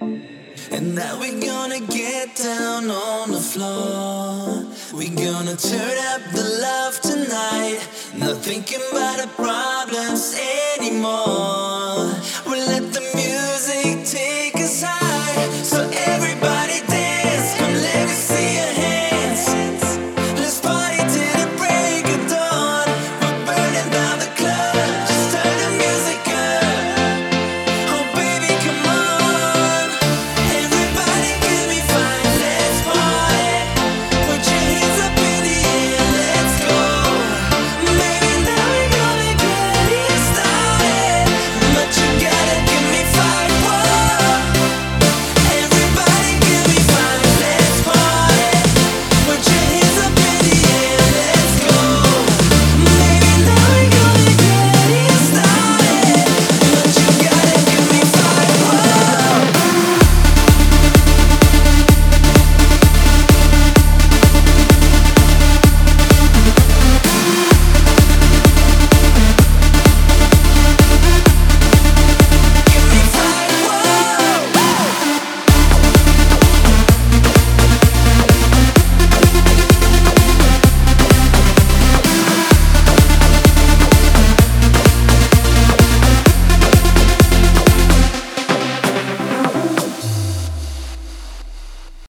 And now we're gonna get down on the floor. We're gonna turn up the love tonight. Not thinking about the problems anymore. We'll let